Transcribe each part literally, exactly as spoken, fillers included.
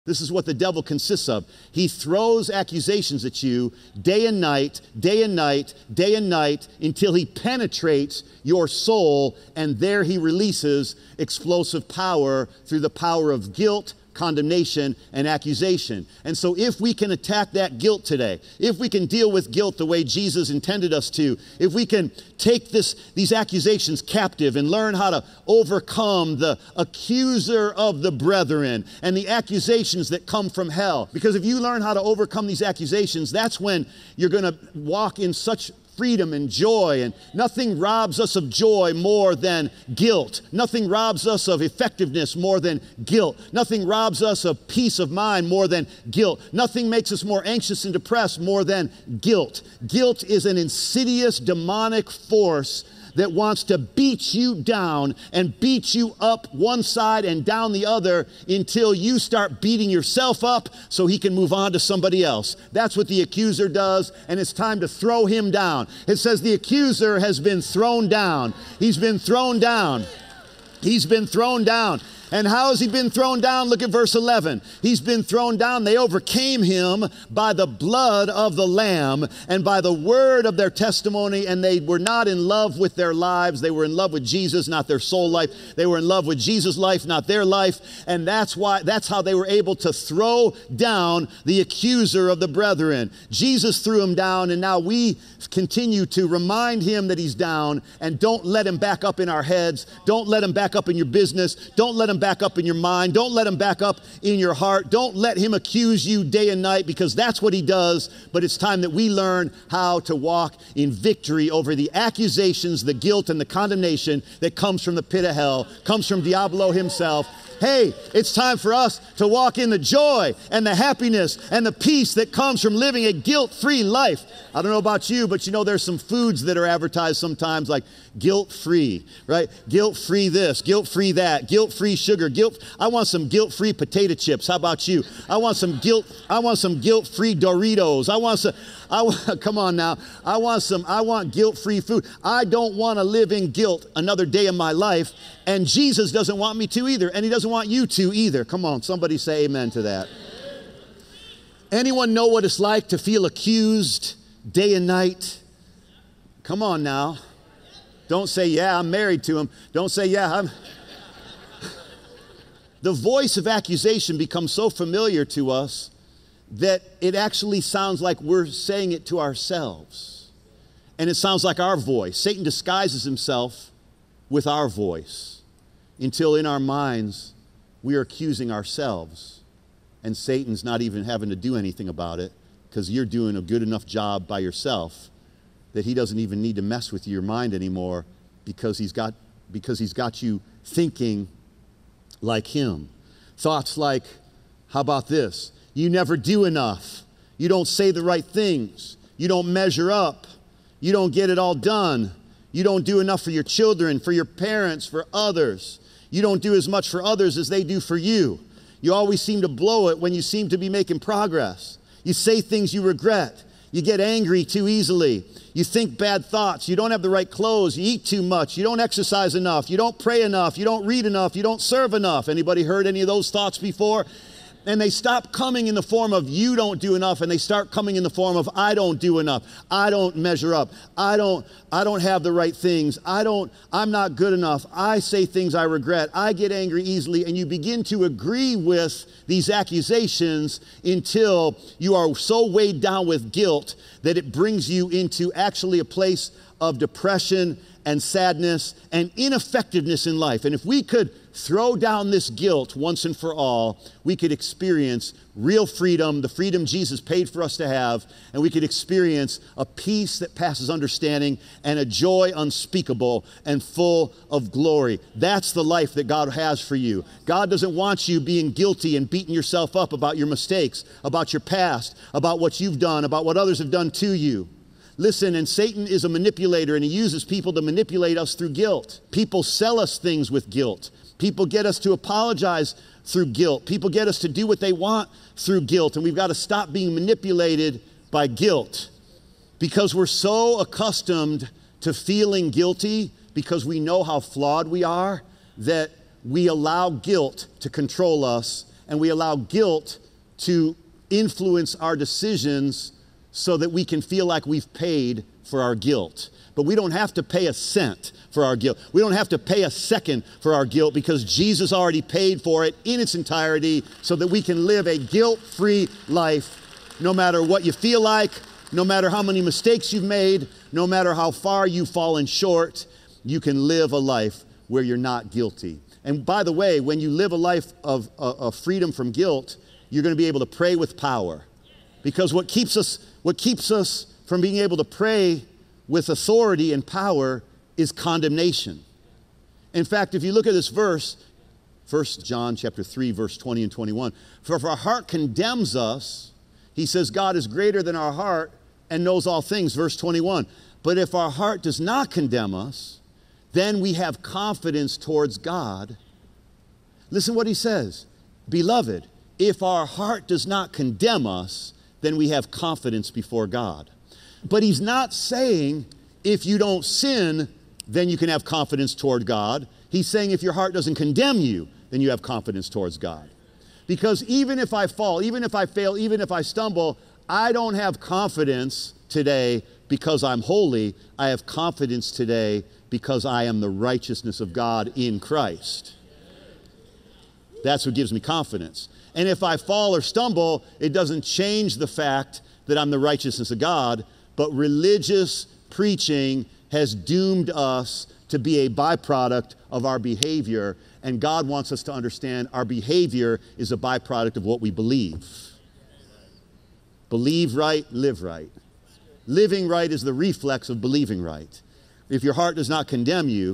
This is what the devil consists of. He throws accusations at you day and night, day and night, day and night, until he penetrates your soul, and there he releases explosive power through the power of guilt, condemnation, and accusation. And so if we can attack that guilt today, if we can deal with guilt the way Jesus intended us to, if we can take this, these accusations captive and learn how to overcome the accuser of the brethren and the accusations that come from hell. Because if you learn how to overcome these accusations, that's when you're going to walk in such freedom and joy, and nothing robs us of joy more than guilt. Nothing robs us of effectiveness more than guilt. Nothing robs us of peace of mind more than guilt. Nothing makes us more anxious and depressed more than guilt. Guilt is an insidious demonic force that wants to beat you down and beat you up one side and down the other until you start beating yourself up so he can move on to somebody else. That's what the accuser does, and it's time to throw him down. It says the accuser has been thrown down. He's been thrown down. He's been thrown down. And how has he been thrown down? Look at verse eleven. He's been thrown down. They overcame him by the blood of the Lamb and by the word of their testimony, and they were not in love with their lives. They were in love with Jesus, not their soul life. They were in love with Jesus' life, not their life. And that's why, that's how they were able to throw down the accuser of the brethren. Jesus threw him down, and now we continue to remind him that he's down, and don't let him back up in our heads. Don't let him back up in your business. Don't let him back up in your mind. Don't let him back up in your heart. Don't let him accuse you day and night, because that's what he does. But it's time that we learn how to walk in victory over the accusations, the guilt, and the condemnation that comes from the pit of hell, comes from Diablo himself. Hey, it's time for us to walk in the joy and the happiness and the peace that comes from living a guilt-free life. I don't know about you, but you know there's some foods that are advertised sometimes like guilt-free, right? Guilt-free this, guilt-free that, guilt-free sugar, guilt. I want some guilt-free potato chips. How about you? I want some guilt. I want some guilt-free Doritos. I want some. I want, come on now. I want some. I want guilt-free food. I don't want to live in guilt another day in my life, and Jesus doesn't want me to either, and he doesn't want you to either. Come on, somebody say amen to that. Anyone know what it's like to feel accused day and night? Come on now. Don't say, yeah, I'm married to him. Don't say, yeah, I'm. The voice of accusation becomes so familiar to us that it actually sounds like we're saying it to ourselves. And it sounds like our voice. Satan disguises himself with our voice until in our minds we are accusing ourselves. And Satan's not even having to do anything about it, because you're doing a good enough job by yourself that he doesn't even need to mess with your mind anymore, because he's got, because he's got you thinking like him. Thoughts like, how about this? You never do enough. You don't say the right things. You don't measure up. You don't get it all done. You don't do enough for your children, for your parents, for others. You don't do as much for others as they do for you. You always seem to blow it when you seem to be making progress. You say things you regret. You get angry too easily. You think bad thoughts. You don't have the right clothes. You eat too much. You don't exercise enough. You don't pray enough. You don't read enough. You don't serve enough. Anybody heard any of those thoughts before? And they stop coming in the form of you don't do enough, and they start coming in the form of I don't do enough. I don't measure up. I don't I don't have the right things. I don't I'm not good enough. I say things I regret. I get angry easily, and you begin to agree with these accusations until you are so weighed down with guilt that it brings you into actually a place of depression and sadness and ineffectiveness in life. And if we could throw down this guilt once and for all, we could experience real freedom, the freedom Jesus paid for us to have, and we could experience a peace that passes understanding and a joy unspeakable and full of glory. That's the life that God has for you. God doesn't want you being guilty and beating yourself up about your mistakes, about your past, about what you've done, about what others have done to you. Listen, and Satan is a manipulator, and he uses people to manipulate us through guilt. People sell us things with guilt. People get us to apologize through guilt. People get us to do what they want through guilt, and we've got to stop being manipulated by guilt, because we're so accustomed to feeling guilty because we know how flawed we are that we allow guilt to control us and we allow guilt to influence our decisions so that we can feel like we've paid for our guilt. But we don't have to pay a cent for our guilt. We don't have to pay a second for our guilt because Jesus already paid for it in its entirety so that we can live a guilt-free life no matter what you feel like, no matter how many mistakes you've made, no matter how far you've fallen short, you can live a life where you're not guilty. And by the way, when you live a life of, of, of freedom from guilt, you're going to be able to pray with power. Because what keeps us, what keeps us from being able to pray with authority and power is condemnation. In fact, if you look at this verse, First John chapter three, verse twenty and twenty-one, for if our heart condemns us, he says God is greater than our heart and knows all things, verse twenty-one. But if our heart does not condemn us, then we have confidence towards God. Listen what he says. Beloved, if our heart does not condemn us, then we have confidence before God. But he's not saying if you don't sin, then you can have confidence toward God. He's saying if your heart doesn't condemn you, then you have confidence towards God. Because even if I fall, even if I fail, even if I stumble, I don't have confidence today because I'm holy. I have confidence today because I am the righteousness of God in Christ. That's what gives me confidence. And if I fall or stumble, it doesn't change the fact that I'm the righteousness of God, but religious preaching has doomed us to be a byproduct of our behavior, and God wants us to understand our behavior is a byproduct of what we believe. Believe right, live right. Living right is the reflex of believing right. If your heart does not condemn you,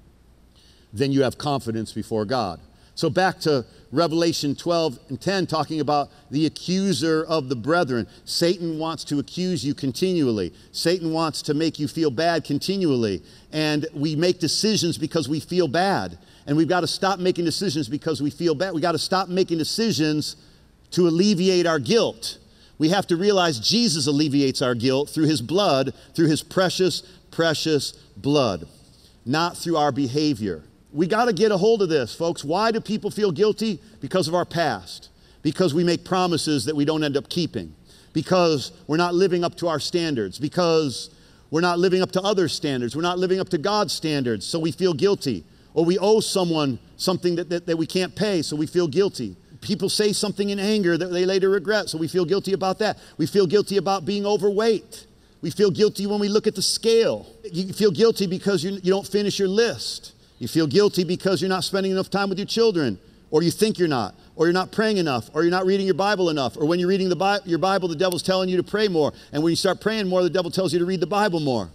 then you have confidence before God. So back to Revelation twelve and ten, talking about the accuser of the brethren. Satan wants to accuse you continually. Satan wants to make you feel bad continually. And we make decisions because we feel bad. And we've got to stop making decisions because we feel bad. We've got to stop making decisions to alleviate our guilt. We have to realize Jesus alleviates our guilt through his blood, through his precious, precious blood, not through our behavior. We got to get a hold of this, folks. Why do people feel guilty? Because of our past. Because we make promises that we don't end up keeping. Because we're not living up to our standards. Because we're not living up to others' standards. We're not living up to God's standards, so we feel guilty. Or we owe someone something that, that, that we can't pay, so we feel guilty. People say something in anger that they later regret, so we feel guilty about that. We feel guilty about being overweight. We feel guilty when we look at the scale. You feel guilty because you, you don't finish your list. You feel guilty because you're not spending enough time with your children, or you think you're not, or you're not praying enough, or you're not reading your Bible enough, or when you're reading the Bi- your Bible, the devil's telling you to pray more, and when you start praying more, the devil tells you to read the Bible more.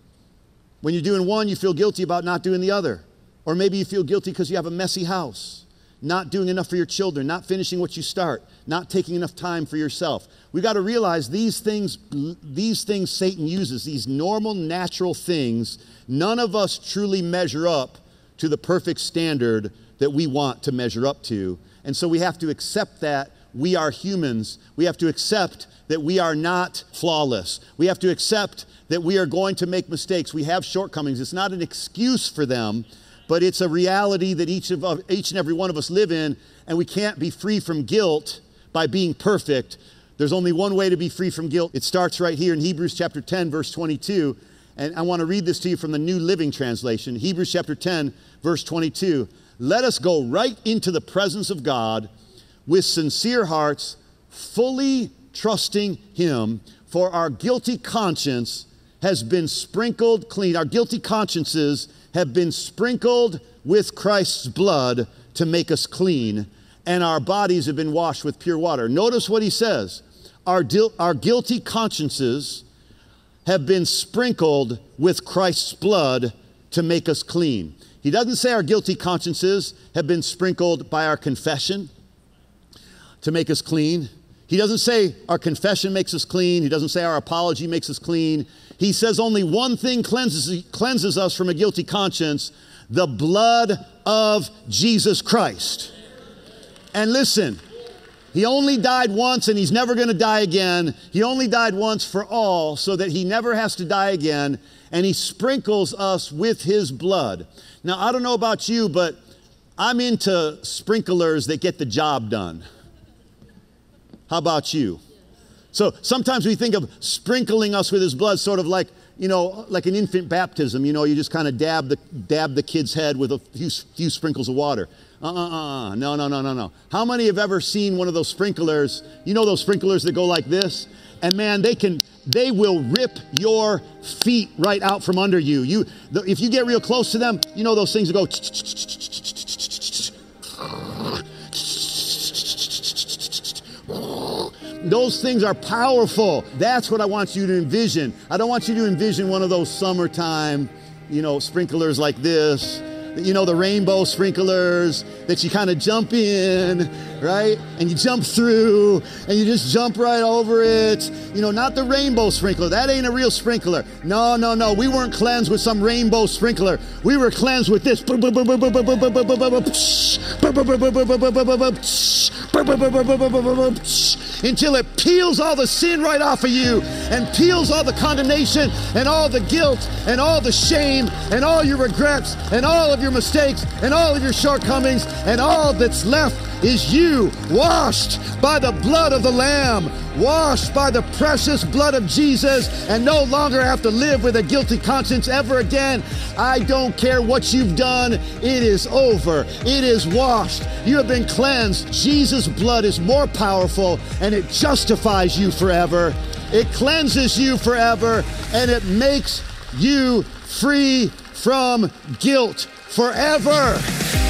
When you're doing one, you feel guilty about not doing the other. Or maybe you feel guilty because you have a messy house, not doing enough for your children, not finishing what you start, not taking enough time for yourself. We've got to realize these things, these things Satan uses, these normal, natural things, none of us truly measure up to the perfect standard that we want to measure up to. And so we have to accept that we are humans. We have to accept that we are not flawless. We have to accept that we are going to make mistakes. We have shortcomings. It's not an excuse for them, but it's a reality that each of each and every one of us live in, and we can't be free from guilt by being perfect. There's only one way to be free from guilt. It starts right here in Hebrews chapter ten, verse twenty-two. And I want to read this to you from the New Living Translation. Hebrews chapter ten, verse twenty-two. Let us go right into the presence of God with sincere hearts, fully trusting him, for our guilty conscience has been sprinkled clean. Our guilty consciences have been sprinkled with Christ's blood to make us clean, and our bodies have been washed with pure water. Notice what he says. Our, dil- our guilty consciences have been sprinkled with Christ's blood to make us clean. He doesn't say our guilty consciences have been sprinkled by our confession to make us clean. He doesn't say our confession makes us clean. He doesn't say our apology makes us clean. He says only one thing cleanses, cleanses us from a guilty conscience: the blood of Jesus Christ. And listen, he only died once and he's never going to die again. He only died once for all so that he never has to die again. And he sprinkles us with his blood. Now, I don't know about you, but I'm into sprinklers that get the job done. How about you? So sometimes we think of sprinkling us with his blood sort of like, you know, like an infant baptism. You know, you just kind of dab the, dab the kid's head with a few, few sprinkles of water. Uh-uh-uh, no, no, no, no, no. How many have ever seen one of those sprinklers? You know those sprinklers that go like this? And man, they can, they will rip your feet right out from under you. You, the, if you get real close to them, you know those things that go. Those things are powerful. That's what I want you to envision. I don't want you to envision one of those summertime, you know, sprinklers like this. You know, the rainbow sprinklers that you kind of jump in, right? And you jump through and you just jump right over it. You know, not the rainbow sprinkler. That ain't a real sprinkler. No, no, no. We weren't cleansed with some rainbow sprinkler. We were cleansed with this. Until it peels all the sin right off of you and peels all the condemnation and all the guilt and all the shame and all your regrets and all of your mistakes and all of your shortcomings, and all that's left is you, washed by the blood of the Lamb, washed by the precious blood of Jesus, and no longer have to live with a guilty conscience ever again. I don't care what you've done. It is over. It is washed. You have been cleansed. Jesus' blood is more powerful, and it justifies you forever. It cleanses you forever, and it makes you free from guilt forever.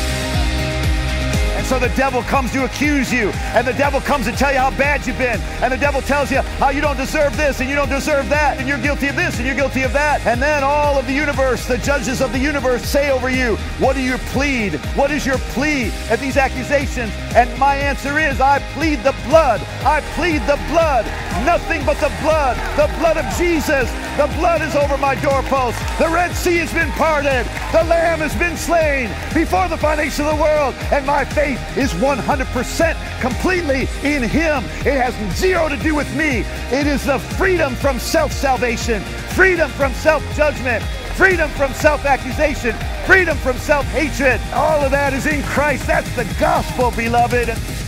And so the devil comes to accuse you, and the devil comes to tell you how bad you've been, and the devil tells you how you don't deserve this and you don't deserve that, and you're guilty of this and you're guilty of that. And then all of the universe, the judges of the universe, say over you, what do you plead? What is your plea at these accusations? And my answer is, I plead the blood. I plead the blood. Nothing but the blood. The blood of Jesus. The blood is over my doorpost. The Red Sea has been parted. The Lamb has been slain before the foundation of the world. And my faith is one hundred percent completely in Him. It has zero to do with me. It is the freedom from self-salvation, freedom from self-judgment, freedom from self-accusation, freedom from self-hatred. All of that is in Christ. That's the gospel, beloved.